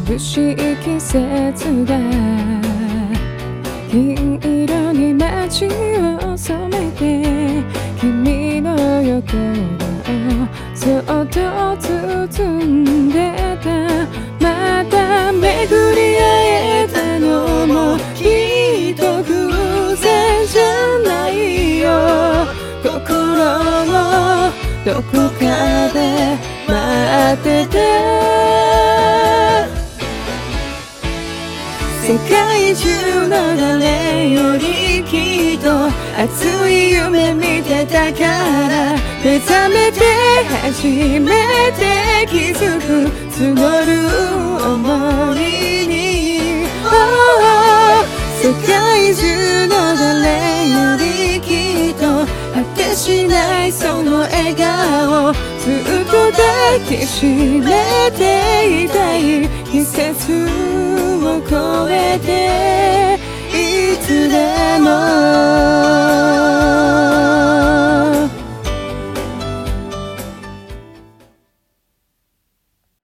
眩しい季節が金色に街を染めて、君の横顔をそっと包んでた。また巡り会えたのもきっと偶然じゃないよ。心のどこかで待ってて、世界中の誰よりきっと熱い夢見てたから、目覚めて初めて気づく募る想いに、世界中の誰よりきっと果てしないその笑顔、ずっと抱きしめていたい。季節を超えていつでも